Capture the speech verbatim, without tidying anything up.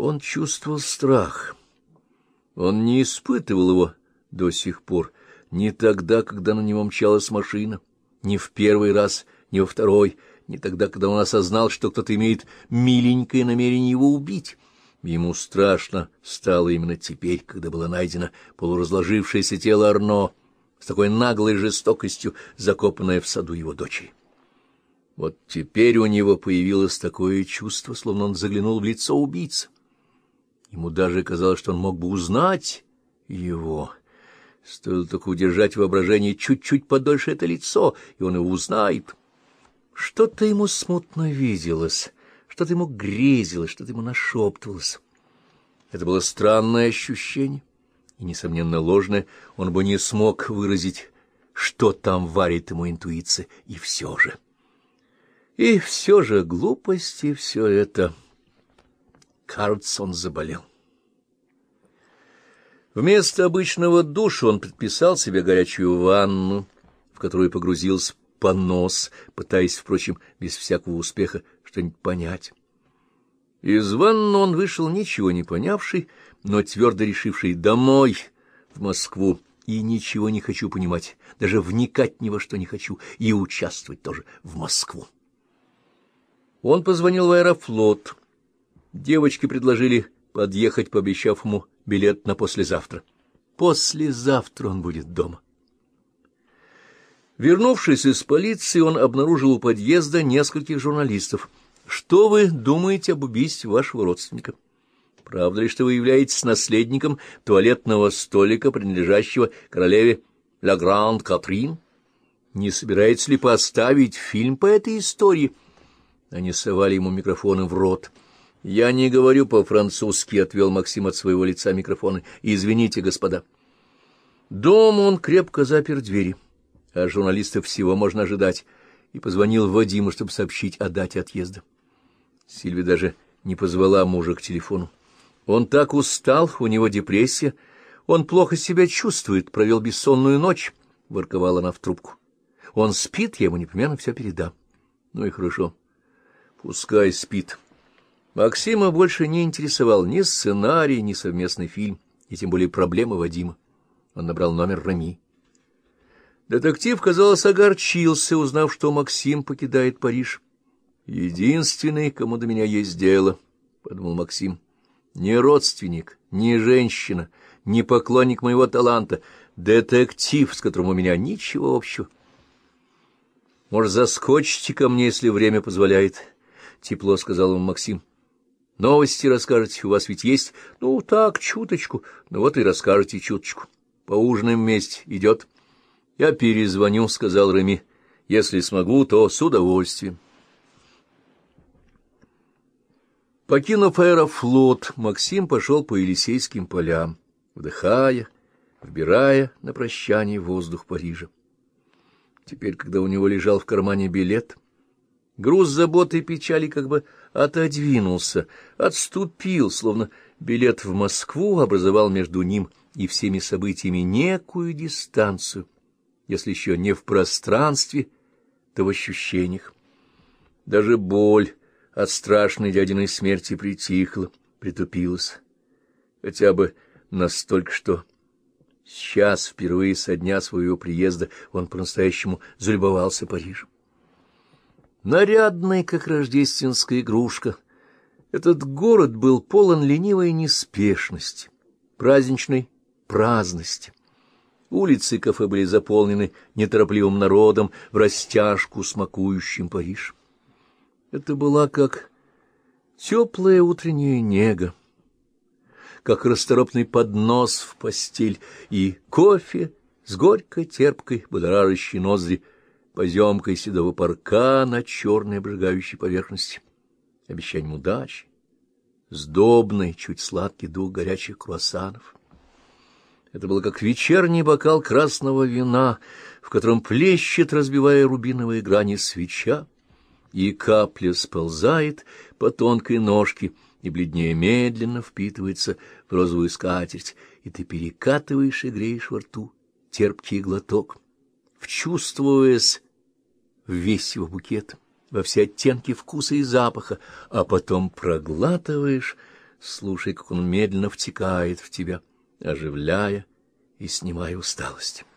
Он чувствовал страх. Он не испытывал его до сих пор, ни тогда, когда на него мчалась машина, ни в первый раз, ни во второй, ни тогда, когда он осознал, что кто-то имеет миленькое намерение его убить. Ему страшно стало именно теперь, когда было найдено полуразложившееся тело Арно, с такой наглой жестокостью закопанное в саду его дочери. Вот теперь у него появилось такое чувство, словно он заглянул в лицо убийцы. Ему даже казалось, что он мог бы узнать его. Стоило только удержать воображение чуть-чуть подольше это лицо, и он его узнает. Что-то ему смутно виделось, что-то ему грезилось, что-то ему нашептывалось. Это было странное ощущение, и, несомненно, ложное. Он бы не смог выразить, что там варит ему интуиция, и все же. И все же глупости все это. Кажется, он заболел. Вместо обычного душа он предписал себе горячую ванну, в которую погрузился по нос, пытаясь, впрочем, без всякого успеха что-нибудь понять. Из ванны он вышел ничего не понявший, но твердо решивший домой, в Москву, и ничего не хочу понимать, даже вникать ни во что не хочу, и участвовать тоже в Москву. Он позвонил в Аэрофлот. Девочки предложили подъехать, пообещав ему билет на послезавтра. Послезавтра он будет дома. Вернувшись из полиции, он обнаружил у подъезда нескольких журналистов. «Что вы думаете об убийстве вашего родственника? Правда ли, что вы являетесь наследником туалетного столика, принадлежащего королеве Ла Гранд Катрин? Не собираетесь ли поставить фильм по этой истории?» Они совали ему микрофоны в рот. «Я не говорю по-французски», — отвел Максим от своего лица микрофоны. «Извините, господа». Дома он крепко запер двери, а журналистов всего можно ожидать, и позвонил Вадиму, чтобы сообщить о дате отъезда. Сильвия даже не позвала мужа к телефону. Он так устал, у него депрессия, он плохо себя чувствует, провел бессонную ночь, — ворковала она в трубку. Он спит, я ему непременно все передам. Ну и хорошо. Пускай спит. Максима больше не интересовал ни сценарий, ни совместный фильм, и тем более проблемы Вадима. Он набрал номер Рами. Детектив, казалось, огорчился, узнав, что Максим покидает Париж. «Единственный, кому до меня есть дело», — подумал Максим. «Не родственник, не женщина, не поклонник моего таланта, детектив, с которым у меня ничего общего. Может, заскочите ко мне, если время позволяет?» — тепло сказал ему Максим. «Новости расскажете, у вас ведь есть?» «Ну, так, чуточку. Ну вот и расскажете чуточку. Поужинаем вместе. Идет?» «Я перезвоню», — сказал Реми. «Если смогу, то с удовольствием». Покинув Аэрофлот, Максим пошел по Елисейским полям, вдыхая, вбирая на прощание воздух Парижа. Теперь, когда у него лежал в кармане билет, груз заботы и печали как бы отодвинулся, отступил, словно билет в Москву образовал между ним и всеми событиями некую дистанцию, если еще не в пространстве, то в ощущениях. Даже боль от страшной дядиной смерти притихла, притупилась, хотя бы настолько, что сейчас, впервые со дня своего приезда, он по-настоящему залюбовался Парижем. Нарядный, как рождественская игрушка, этот город был полон ленивой неспешности, праздничной праздности. Улицы и кафе были заполнены неторопливым народом, врастяжку смакующим Париж. Это была как теплая утренняя нега, как расторопный поднос в постель и кофе с горько-терпкой, будоражащей ноздри, поземкой седого парка на черной обжигающей поверхности, обещанием удачи, сдобный, чуть сладкий дух горячих круассанов. Это было как вечерний бокал красного вина, в котором плещет, разбивая рубиновые грани, свеча, и капля сползает по тонкой ножке и бледнее медленно впитывается в розовую скатерть, и ты перекатываешь и греешь во рту терпкий глоток, вчувствуясь в весь его букет, во все оттенки вкуса и запаха, а потом проглатываешь Слушай, как он медленно втекает в тебя, оживляя и снимая усталость.